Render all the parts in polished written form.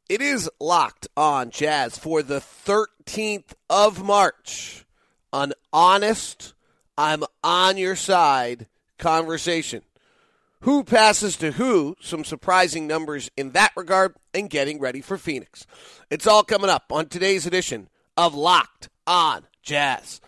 It is Locked On Jazz for the 13th of March. An honest, I'm on your side conversation. Who passes to who? Some surprising numbers in that regard, and getting ready for Phoenix. It's all coming up on today's edition of Locked On Jazz.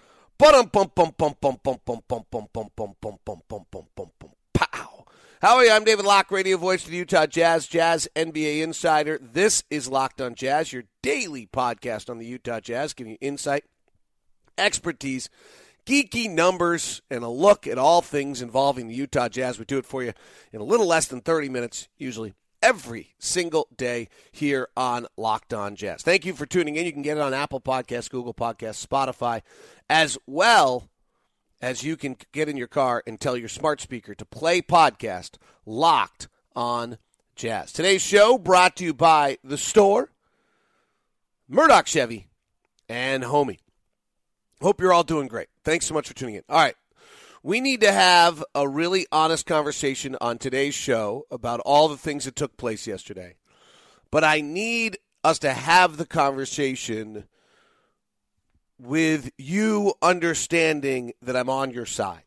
Pow. How are you? I'm David Locke, radio voice of the Utah Jazz, Jazz NBA insider. This is Locked On Jazz, your daily podcast on the Utah Jazz, giving you insight, expertise, geeky numbers, and a look at all things involving the Utah Jazz. We do it for you in a little less than 30 minutes, usually every single day here on Locked On Jazz. Thank you for tuning in. You can get it on Apple Podcasts, Google Podcasts, Spotify, as well as you can get in your car and tell your smart speaker to play podcast Locked On Jazz. Today's show brought to you by The Store, Murdoch Chevy, and Homie. Hope you're all doing great. Thanks so much for tuning in. All right. We need to have a really honest conversation on today's show about all the things that took place yesterday. But I need us to have the conversation with you understanding that I'm on your side.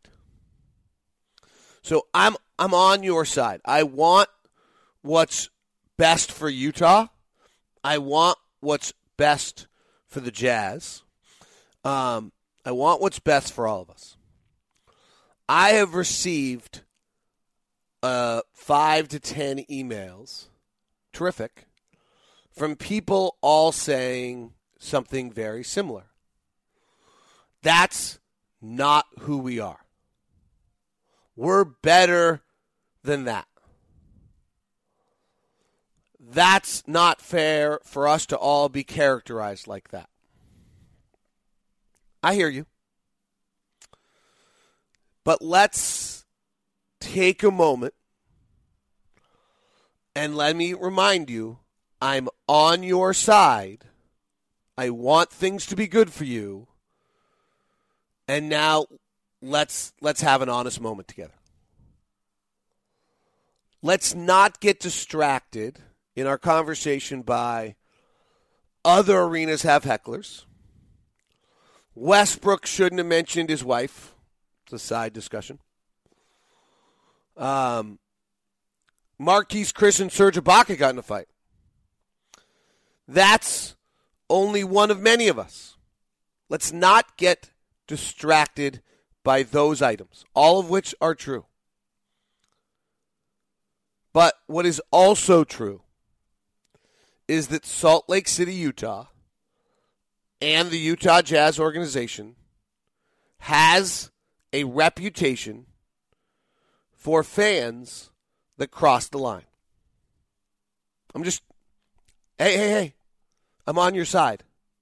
So I'm on your side. I want what's best for Utah. I want what's best for the Jazz. I want what's best for all of us. I have received 5 to 10 emails, terrific, from people all saying something very similar. That's not who we are. We're better than that. That's not fair for us to all be characterized like that. I hear you. But let's take a moment and let me remind you, I'm on your side. I want things to be good for you. And now let's have an honest moment together. Let's not get distracted in our conversation by other arenas have hecklers. Westbrook shouldn't have mentioned his wife. It's a side discussion. Marquise Chris and Serge Ibaka got in a fight. That's only one of many of us. Let's not get distracted by those items, all of which are true. But what is also true is that Salt Lake City, Utah, and the Utah Jazz organization has a reputation for fans that cross the line. Hey, I'm on your side.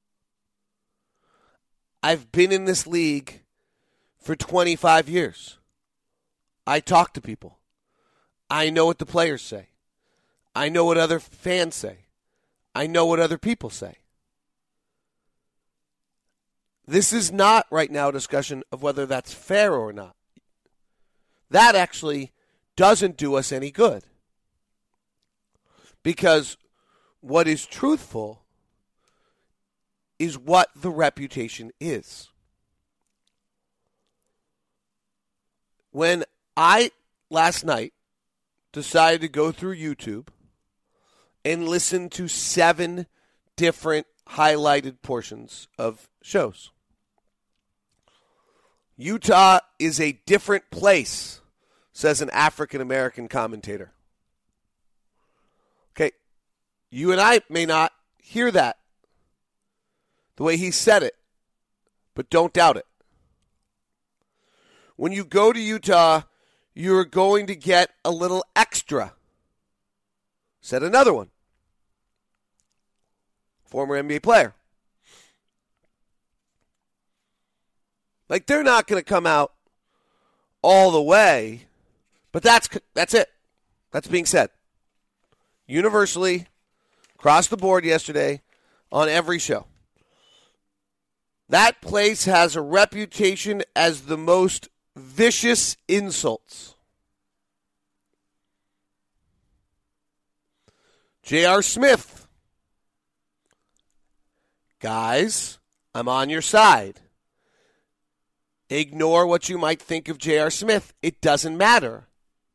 I've been in this league for 25 years. I talk to people. I know what the players say. I know what other fans say. I know what other people say. This is not right now a discussion of whether that's fair or not. That actually doesn't do us any good. Because what is truthful is what the reputation is. When I, last night, decided to go through YouTube and listen to 7 different highlighted portions of shows, Utah is a different place, says an African-American commentator. Okay, you and I may not hear that the way he said it, but don't doubt it. When you go to Utah, you're going to get a little extra, said another one, former NBA player. Like, they're not going to come out all the way, but that's it. That's being said. Universally, across the board yesterday, on every show. That place has a reputation as the most vicious insults. J.R. Smith Guys, I'm on your side. Ignore what you might think of J.R. Smith. It doesn't matter.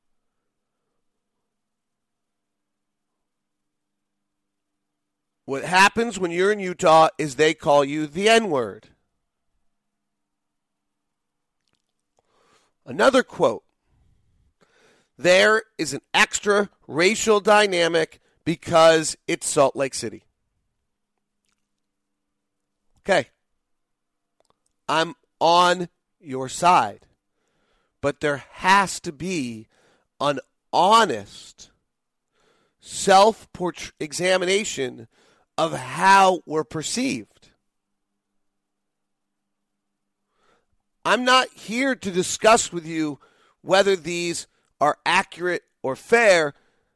What happens when you're in Utah is they call you the N-word. Another quote. There is an extra racial dynamic because it's Salt Lake City. Okay. I'm on your side. But there has to be an honest self-examination of how we're perceived. I'm not here to discuss with you whether these are accurate or fair.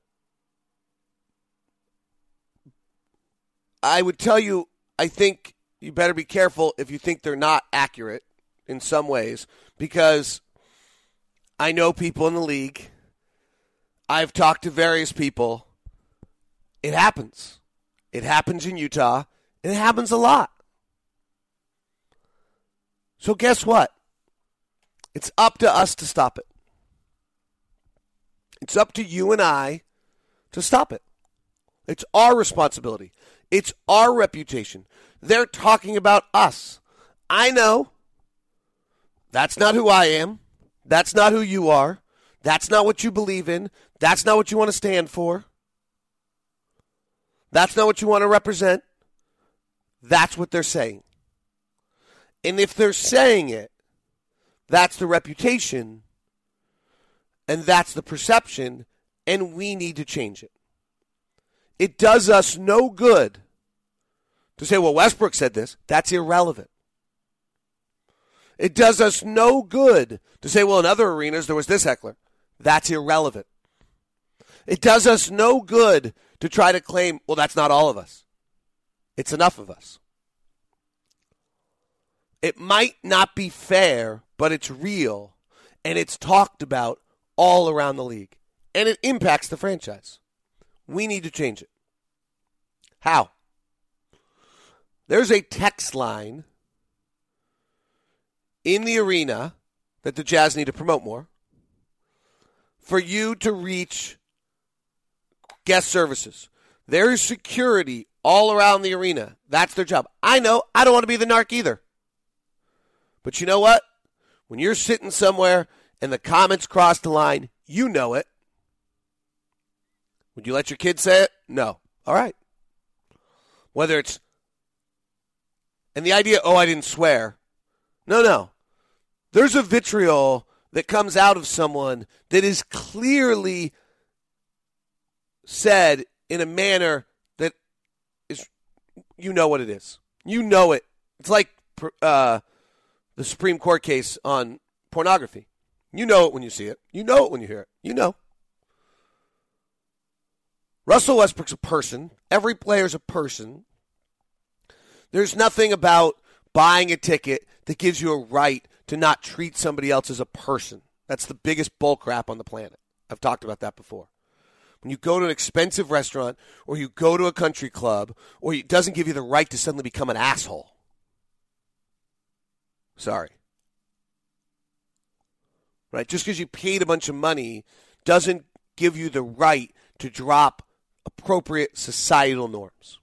I would tell you, I think you better be careful if you think they're not accurate in some ways, because I know people in the league. I've talked to various people. It happens. It happens in Utah, and it happens a lot. So guess what? It's up to us to stop it. It's up to you and I to stop it. It's our responsibility. It's our reputation. They're talking about us. I know that's not who I am. That's not who you are. That's not what you believe in. That's not what you want to stand for. That's not what you want to represent. That's what they're saying. And if they're saying it, that's the reputation, and that's the perception, and we need to change it. It does us no good to say, well, Westbrook said this. That's irrelevant. It does us no good to say, well, in other arenas there was this heckler. That's irrelevant. It does us no good to try to claim, well, that's not all of us. It's enough of us. It might not be fair, but it's real, and it's talked about all around the league, and it impacts the franchise. We need to change it. How? There's a text line in the arena that the Jazz need to promote more for you to reach guest services. There is security all around the arena. That's their job. I know. I don't want to be the narc either. But you know what? When you're sitting somewhere and the comments cross the line, you know it. Would you let your kids say it? No. All right. Whether it's, and the idea, oh, I didn't swear. No. There's a vitriol that comes out of someone that is clearly said in a manner that is, you know what it is. You know it. It's like the Supreme Court case on pornography. You know it when you see it. You know it when you hear it. You know. Russell Westbrook's a person. Every player's a person. There's nothing about buying a ticket that gives you a right to not treat somebody else as a person. That's the biggest bullcrap on the planet. I've talked about that before. When you go to an expensive restaurant or you go to a country club, or it doesn't give you the right to suddenly become an asshole. Sorry. Right? Just because you paid a bunch of money doesn't give you the right to drop appropriate societal norms.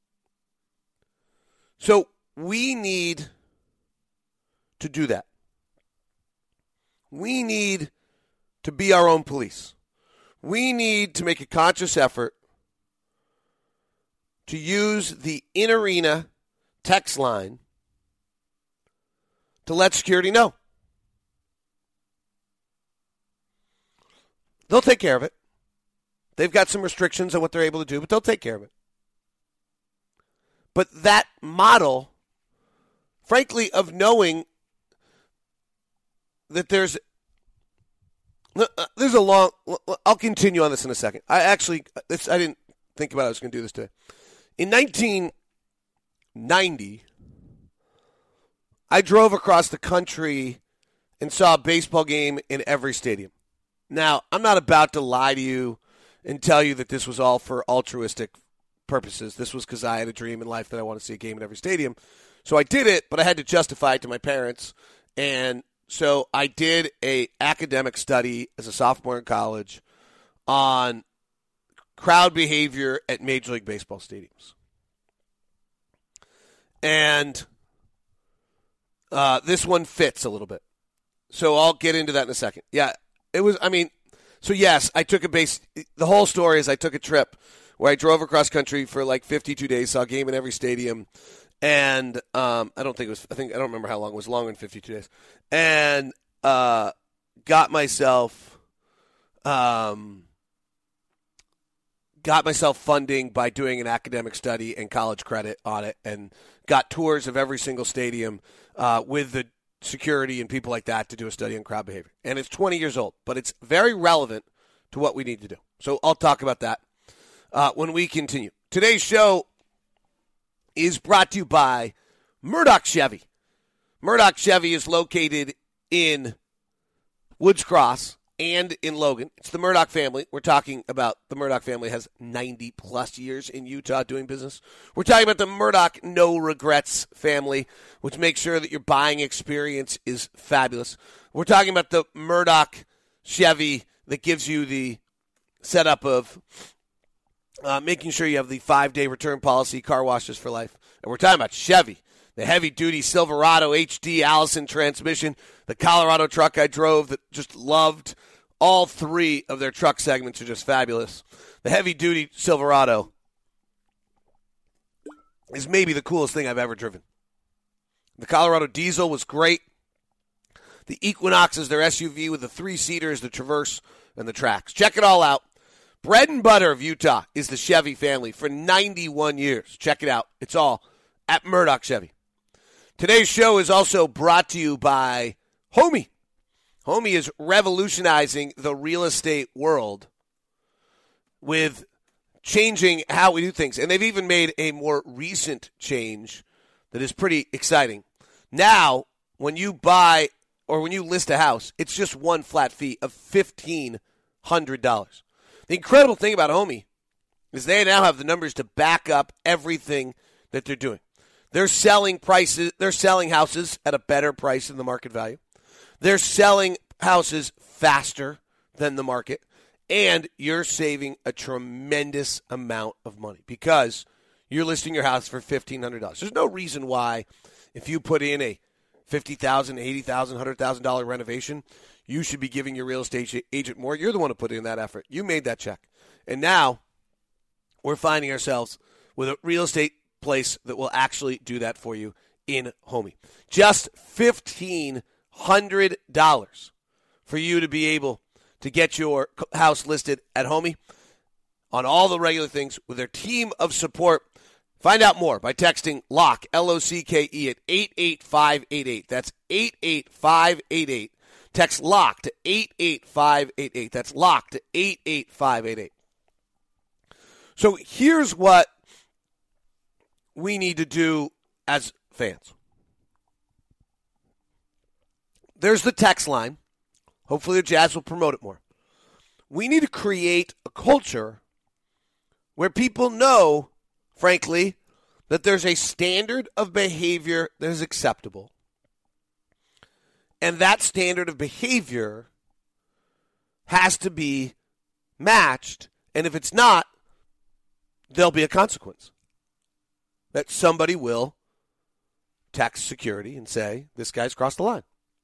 So we need to do that. We need to be our own police. We need to make a conscious effort to use the in-arena text line to let security know. They'll take care of it. They've got some restrictions on what they're able to do, but they'll take care of it. But that model, frankly, of knowing that there's a long, I'll continue on this in a second. I didn't think about I was going to do this today. In 1990, I drove across the country and saw a baseball game in every stadium. Now, I'm not about to lie to you and tell you that this was all for altruistic purposes. This was because I had a dream in life that I want to see a game in every stadium. So I did it, but I had to justify it to my parents. And so I did a academic study as a sophomore in college on crowd behavior at Major League Baseball stadiums. And this one fits a little bit. So I'll get into that in a second. Yeah, it was, so yes, I took the whole story is I took a trip where I drove across country for like 52 days, saw a game in every stadium, and I don't remember how long, it was longer than 52 days, and got myself funding by doing an academic study and college credit on it, and got tours of every single stadium with the security and people like that to do a study on crowd behavior. And it's 20 years old, but it's very relevant to what we need to do. So I'll talk about that when we continue. Today's show is brought to you by Murdoch Chevy. Murdoch Chevy is located in Woods Cross and in Logan. It's the Murdoch family. We're talking about the Murdoch family has 90-plus years in Utah doing business. We're talking about the Murdoch No Regrets family, which makes sure that your buying experience is fabulous. We're talking about the Murdoch Chevy that gives you the setup of making sure you have the 5-day return policy, car washes for life. And we're talking about Chevy, the heavy-duty Silverado HD Allison transmission, the Colorado truck I drove that just loved. All three of their truck segments are just fabulous. The heavy-duty Silverado is maybe the coolest thing I've ever driven. The Colorado diesel was great. The Equinox is their SUV with the 3-seaters, the Traverse, and the Trax. Check it all out. Bread and butter of Utah is the Chevy family for 91 years. Check it out. It's all at Murdoch Chevy. Today's show is also brought to you by Homey. Homey is revolutionizing the real estate world with changing how we do things. And they've even made a more recent change that is pretty exciting. Now, when you buy or when you list a house, it's just one flat fee of $1,500. The incredible thing about Homey is they now have the numbers to back up everything that they're doing. They're selling houses at a better price than the market value. They're selling houses faster than the market, and you're saving a tremendous amount of money because you're listing your house for $1,500. There's no reason why, if you put in a $50,000, $80,000, $100,000 renovation, you should be giving your real estate agent more. You're the one who put in that effort. You made that check. And now we're finding ourselves with a real estate place that will actually do that for you in Homey. Just $1,500 for you to be able to get your house listed at Homey on all the regular things with their team of support. Find out more by texting LOCK, L-O-C-K-E, at 88588. That's 88588. Text LOCK to 88588. That's LOCK to 88588. So here's what we need to do as fans. There's the text line. Hopefully the Jazz will promote it more. We need to create a culture where people know, frankly, that there's a standard of behavior that is acceptable. And that standard of behavior has to be matched. And if it's not, there'll be a consequence. That somebody will text security and say, this guy's crossed the line.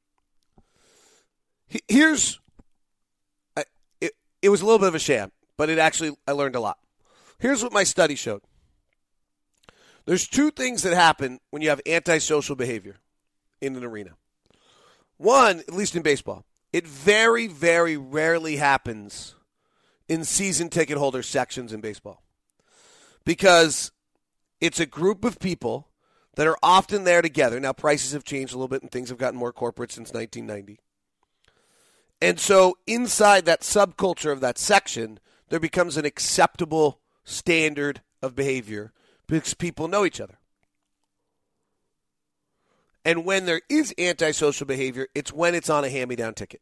Here's, it was a little bit of a sham, but I learned a lot. Here's what my study showed. There's two things that happen when you have antisocial behavior in an arena. One, at least in baseball, it very, very rarely happens in season ticket holder sections in baseball. Because it's a group of people that are often there together. Now, prices have changed a little bit and things have gotten more corporate since 1990. And so inside that subculture of that section, there becomes an acceptable standard of behavior because people know each other. And when there is antisocial behavior, it's when it's on a hand-me-down ticket.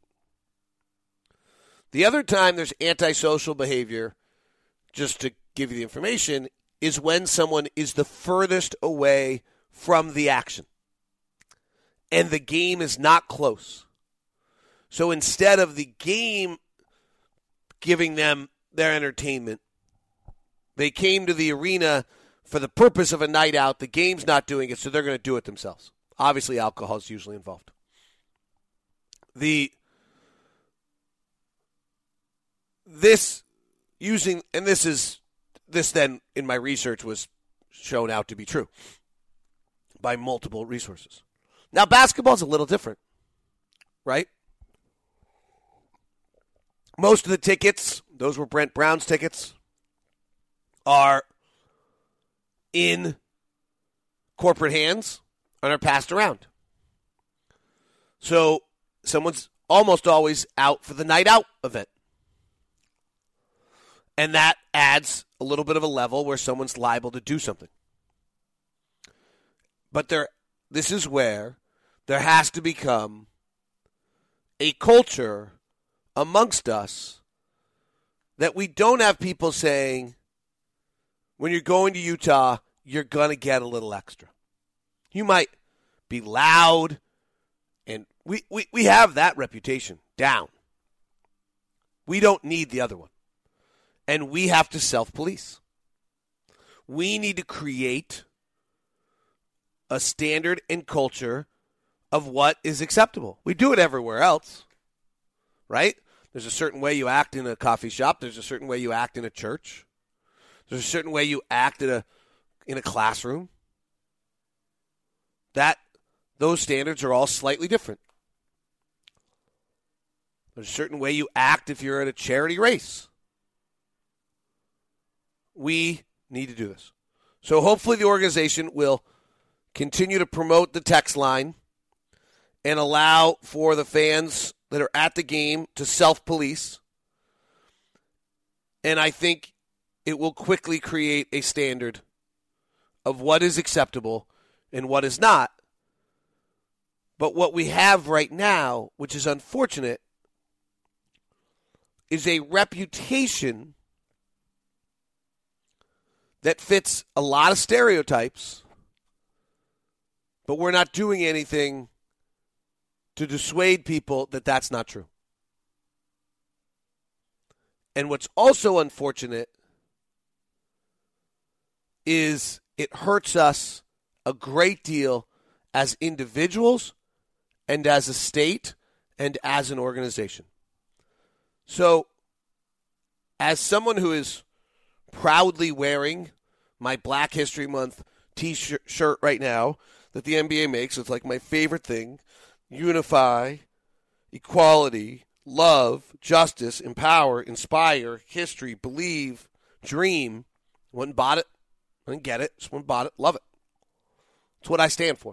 The other time there's antisocial behavior, just to give you the information, is when someone is the furthest away from the action and the game is not close. So instead of the game giving them their entertainment, they came to the arena for the purpose of a night out. The game's not doing it, so they're going to do it themselves. Obviously, alcohol is usually involved. This then in my research was shown out to be true by multiple resources. Now, basketball is a little different, right? Most of the tickets, those were Brent Brown's tickets, are in corporate hands and are passed around. So someone's almost always out for the night out event. And that adds a little bit of a level where someone's liable to do something. But this is where there has to become a culture amongst us that we don't have people saying, when you're going to Utah, you're going to get a little extra. You might be loud, and we have that reputation down. We don't need the other one. And we have to self-police. We need to create a standard and culture of what is acceptable. We do it everywhere else, right? There's a certain way you act in a coffee shop. There's a certain way you act in a church. There's a certain way you act in a classroom. Those standards are all slightly different. There's a certain way you act if you're at a charity race. We need to do this. So hopefully the organization will continue to promote the text line and allow for the fans that are at the game to self-police. And I think it will quickly create a standard of what is acceptable and what is not. But what we have right now, which is unfortunate, is a reputation that fits a lot of stereotypes, but we're not doing anything to dissuade people that that's not true. And what's also unfortunate is it hurts us a great deal as individuals and as a state and as an organization. So, as someone who is proudly wearing my Black History Month t-shirt right now that the NBA makes, it's like my favorite thing, unify, equality, love, justice, empower, inspire, history, believe, dream. Went and bought it. I didn't get it. Just went and bought it. Love it. It's what I stand for.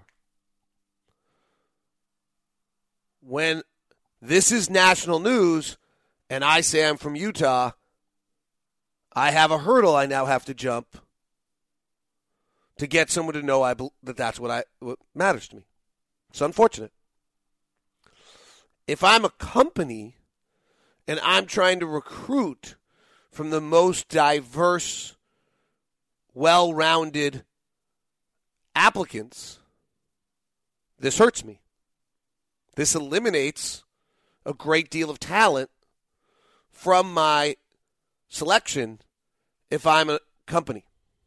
When this is national news and I say I'm from Utah, I have a hurdle I now have to jump to get someone to know that's what matters to me. It's unfortunate. If I'm a company and I'm trying to recruit from the most diverse, well-rounded applicants, this hurts me. This eliminates a great deal of talent from my selection if I'm a company.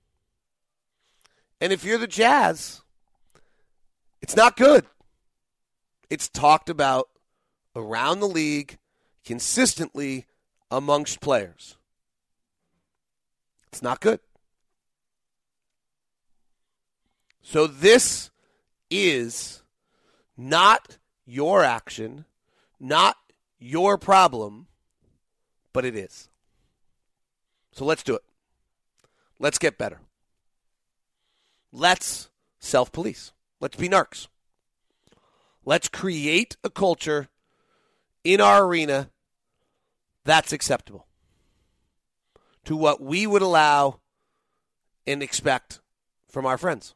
And if you're the Jazz, it's not good. It's talked about around the league consistently amongst players. It's not good. So this is not your action, not your problem, but it is. So let's do it. Let's get better. Let's self-police. Let's be narcs. Let's create a culture in our arena that's acceptable to what we would allow and expect from our friends.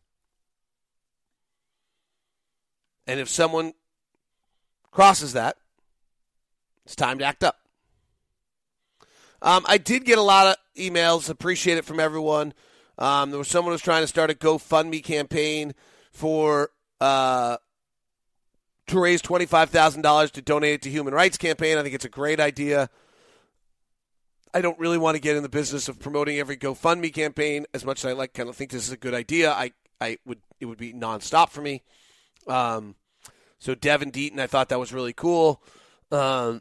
And if someone crosses that, it's time to act up. I did get a lot of emails. Appreciate it from everyone. There was someone who was trying to start a GoFundMe campaign for to raise $25,000 to donate it to Human Rights Campaign. I think it's a great idea. I don't really want to get in the business of promoting every GoFundMe campaign as much as I kind of think this is a good idea. It would be nonstop for me. So Devin Deaton, I thought that was really cool. Those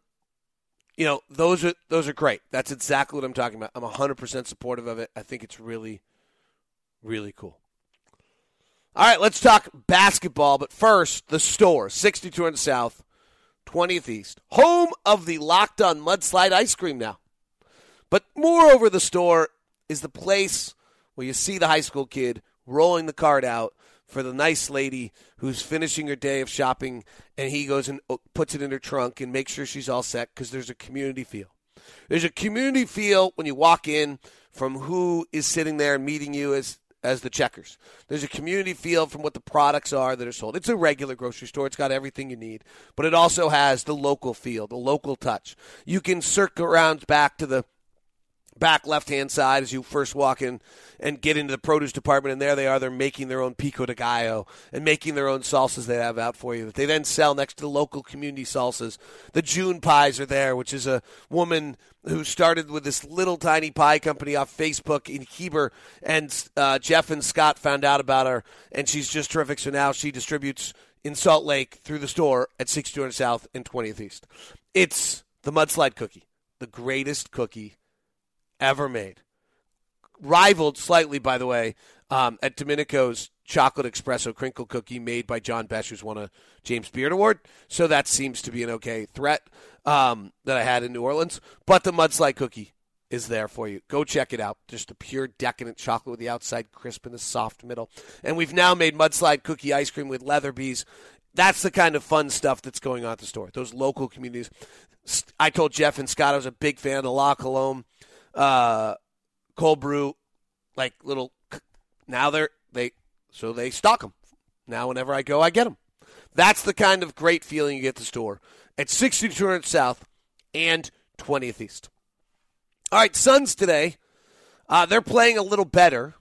are great. That's exactly what I'm talking about. I'm 100% supportive of it. I think it's really, really cool. All right, let's talk basketball. But first, the store, 6200 South, 20th East, home of the Locked On Mudslide ice cream now. But moreover, the store is the place where you see the high school kid rolling the cart out for the nice lady who's finishing her day of shopping, and he goes and puts it in her trunk and makes sure she's all set because there's a community feel. There's a community feel when you walk in from who is sitting there and meeting you as the checkers. There's a community feel from what the products are that are sold. It's a regular grocery store. It's got everything you need. But it also has the local feel, the local touch. You can circle around back to the back left-hand side as you first walk in and get into the produce department, and there they are. They're making their own pico de gallo and making their own salsas they have out for you that they then sell next to the local community salsas. The June Pies are there, which is a woman who started with this little tiny pie company off Facebook in Heber, and Jeff and Scott found out about her, and she's just terrific. So now she distributes in Salt Lake through the store at 6200 South and 20th East. It's the Mudslide cookie, the greatest cookie ever made. Rivaled slightly, by the way, at Domenico's chocolate espresso crinkle cookie made by John Besh, who's won a James Beard Award. So that seems to be an okay threat that I had in New Orleans. But the Mudslide cookie is there for you. Go check it out. Just a pure decadent chocolate with the outside crisp and the soft middle. And we've now made Mudslide cookie ice cream with Leatherby's. That's the kind of fun stuff that's going on at the store. Those local communities. I told Jeff and Scott I was a big fan of La Colombe. Cold brew, like little. Now they stock them. Now whenever I go, I get them. That's the kind of great feeling you get at the store at 6200 South and 20th East. All right, Suns today. They're playing a little better.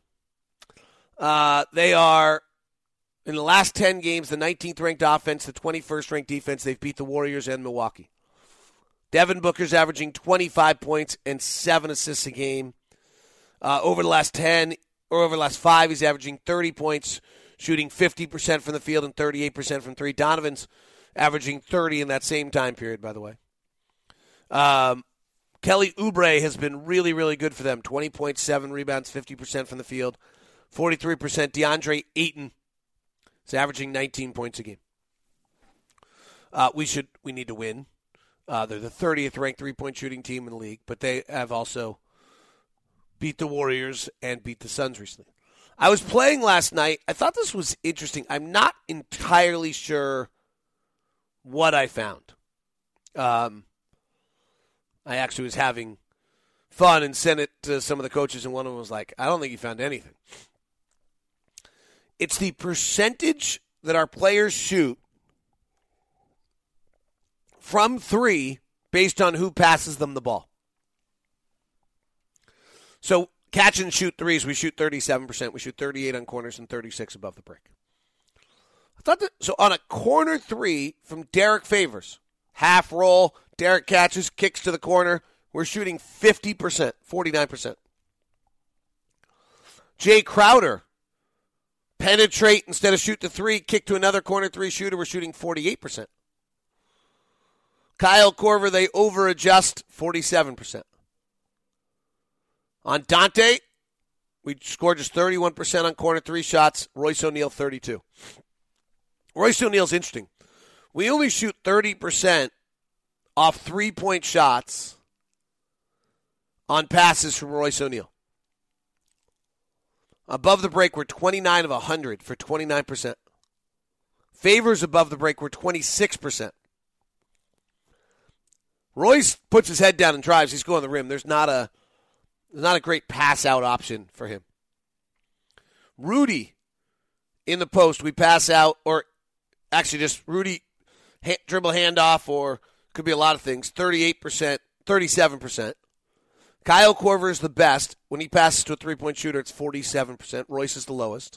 They are in the last 10 games, the 19th ranked offense, the 21st ranked defense. They've beat the Warriors and Milwaukee. Devin Booker's averaging 25 points and 7 assists a game. Over the last 10, or over the last 5, he's averaging 30 points, shooting 50% from the field and 38% from three. Donovan's averaging 30 in that same time period, by the way. Kelly Oubre has been really, really good for them. 20.7 rebounds, 50% from the field, 43%. DeAndre Ayton is averaging 19 points a game. We need to win. They're the 30th ranked three-point shooting team in the league, but they have also beat the Warriors and beat the Suns recently. I was playing last night. I thought this was interesting. I'm not entirely sure what I found. I actually was having fun and sent it to some of the coaches, and one of them was like, I don't think you found anything. It's the percentage that our players shoot from three based on who passes them the ball. So catch and shoot threes, we shoot 37%. We shoot 38 on corners and 36 above the break. So on a corner three from Derek Favors, half roll, Derek catches, kicks to the corner, we're shooting 50%, 49%. Jay Crowder, penetrate instead of shoot the three, kick to another corner three shooter, we're shooting 48%. Kyle Korver, they over-adjust 47%. On Dante, we scored just 31% on corner three shots. Royce O'Neal, 32%. Royce O'Neal's interesting. We only shoot 30% off three-point shots on passes from Royce O'Neal. Above the break, we're 29 of 100 for 29%. Favors above the break, we're 26%. Royce puts his head down and drives. He's going to the rim. There's not a great pass-out option for him. Rudy, in the post, we pass out, or actually just Rudy dribble handoff, or could be a lot of things, 38%, 37%. Kyle Korver is the best. When he passes to a three-point shooter, it's 47%. Royce is the lowest.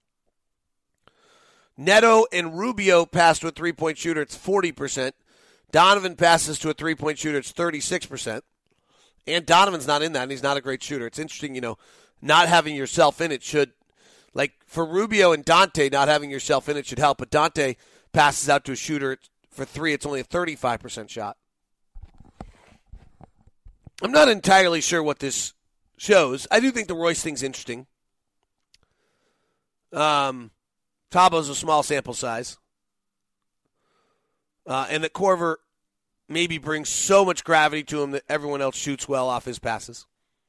Neto and Rubio pass to a three-point shooter, it's 40%. Donovan passes to a three-point shooter, it's 36%. And Donovan's not in that, and he's not a great shooter. It's interesting, not having yourself in it should, like for Rubio and Dante, not having yourself in it should help. But Dante passes out to a shooter for three, it's only a 35% shot. I'm not entirely sure what this shows. I do think the Royce thing's interesting. Tabo's a small sample size. And that Korver maybe brings so much gravity to him that everyone else shoots well off his passes.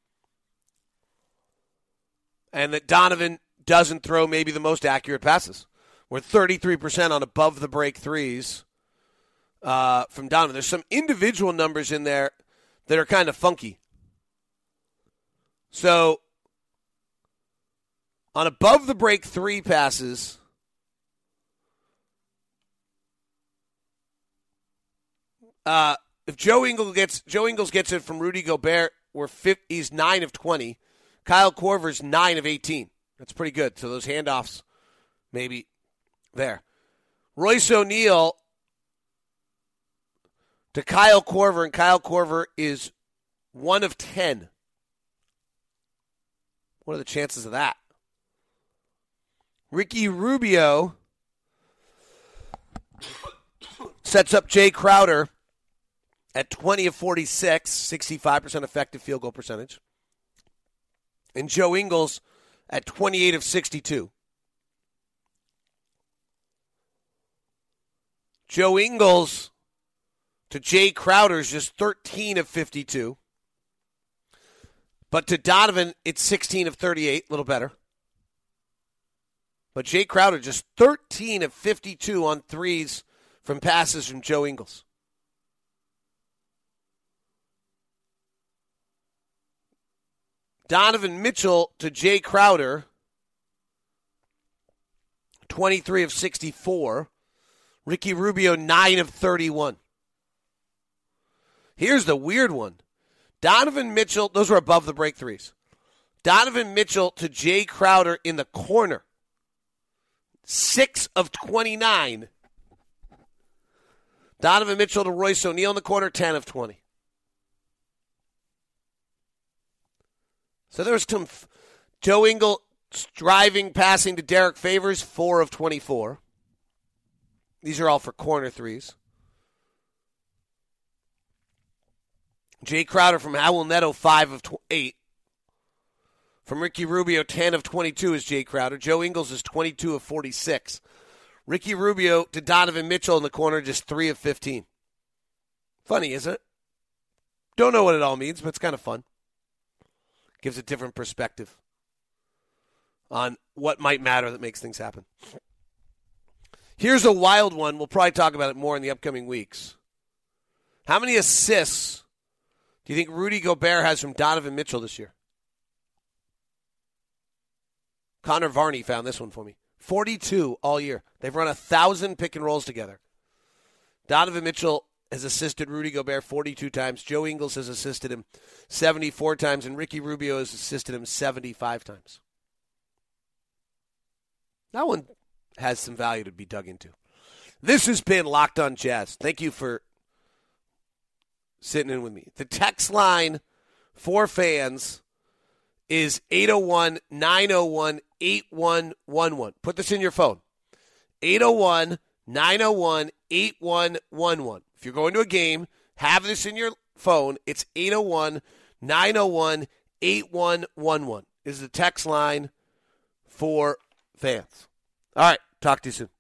And that Donovan doesn't throw maybe the most accurate passes. We're 33% on above-the-break threes from Donovan. There's some individual numbers in there that are kind of funky. So, on above-the-break three passes, if Joe Ingles gets it from Rudy Gobert, he's 9 of 20. Kyle Korver's 9 of 18. That's pretty good. So those handoffs, maybe there. Royce O'Neal to Kyle Korver, and Kyle Korver is 1 of 10. What are the chances of that? Ricky Rubio sets up Jay Crowder at 20 of 46, 65% effective field goal percentage. And Joe Ingles at 28 of 62. Joe Ingles to Jay Crowder is just 13 of 52. But to Donovan, it's 16 of 38, a little better. But Jay Crowder just 13 of 52 on threes from passes from Joe Ingles. Donovan Mitchell to Jay Crowder, 23 of 64. Ricky Rubio, 9 of 31. Here's the weird one. Donovan Mitchell, those were above the break threes. Donovan Mitchell to Jay Crowder in the corner, 6 of 29. Donovan Mitchell to Royce O'Neal in the corner, 10 of 20. So there was some Joe Ingles driving, passing to Derek Favors, 4 of 24. These are all for corner threes. Jay Crowder from Howell Neto, 5 of 8. From Ricky Rubio, 10 of 22 is Jay Crowder. Joe Ingles is 22 of 46. Ricky Rubio to Donovan Mitchell in the corner, just 3 of 15. Funny, isn't it? Don't know what it all means, but it's kind of fun. Gives a different perspective on what might matter that makes things happen. Here's a wild one. We'll probably talk about it more in the upcoming weeks. How many assists do you think Rudy Gobert has from Donovan Mitchell this year? Connor Varney found this one for me. 42 all year. They've run 1,000 pick and rolls together. Donovan Mitchell has assisted Rudy Gobert 42 times. Joe Ingles has assisted him 74 times, and Ricky Rubio has assisted him 75 times. That one has some value to be dug into. This has been Locked on Jazz. Thank you for sitting in with me. The text line for fans is 801-901-8111. Put this in your phone. 801-901-8111. If you're going to a game, have this in your phone. It's 801-901-8111. Is the text line for fans. All right, talk to you soon.